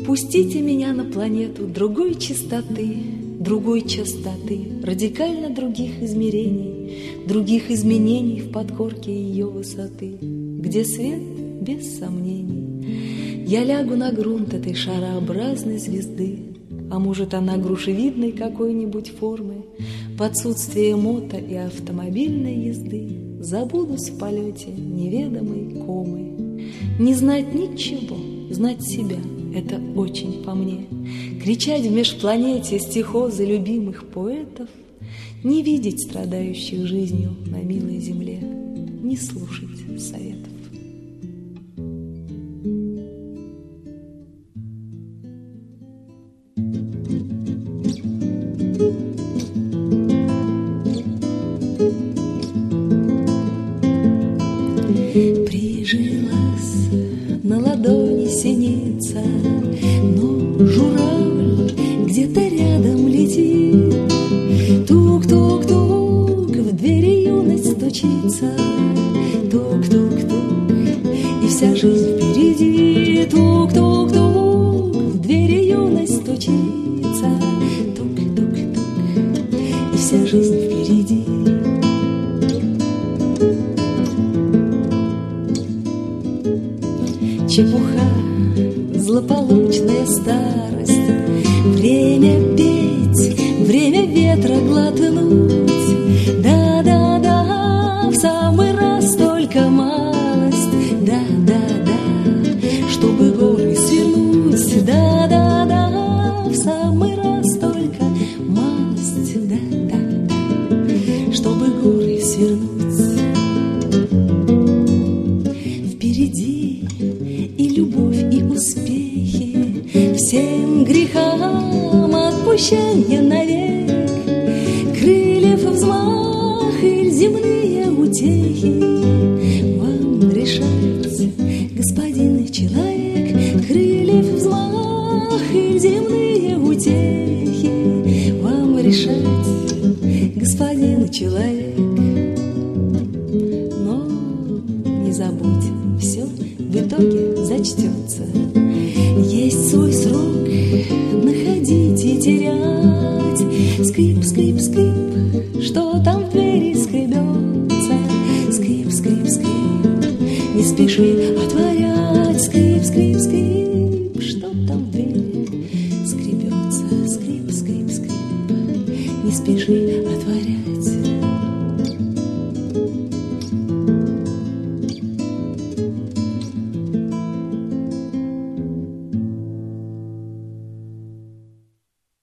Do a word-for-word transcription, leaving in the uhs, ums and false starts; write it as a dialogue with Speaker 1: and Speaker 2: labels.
Speaker 1: Пустите меня на планету другой чистоты, другой частоты, радикально других измерений, других изменений в подкорке ее высоты, где свет без сомнений. Я лягу на грунт этой шарообразной звезды, а может, она грушевидной какой-нибудь формы, в отсутствие мото и автомобильной езды забудусь в полете неведомой комы. Не знать ничего, знать себя — это очень по мне. Кричать в межпланете стихозы любимых поэтов, не видеть страдающих жизнью на милой земле, не слушать советов.
Speaker 2: Прижилась на ладони синица, но журавль где-то рядом летит. Тук-тук-тук, в двери юность стучится. Тук-тук-тук, и вся жизнь впереди. Тук-тук-тук, в двери юность стучится. Тук-тук-тук, и вся жизнь впереди. Чепуха, злополучная старость, время петь, время ветра глотнуть. Да-да-да, в самый раз только малость. Да-да-да, чтобы горы свернуть. Да-да-да, в самый раз только малость. Да-да-да, чтобы горы свернуть. Впереди и любовь, и успехи, всем грехам отпущение навек. Крыльев взмах и земные утехи вам решать, господин человек. Крыльев взмах и земные утехи вам решать, господин человек. Но не забудь, все в итоге зачтется.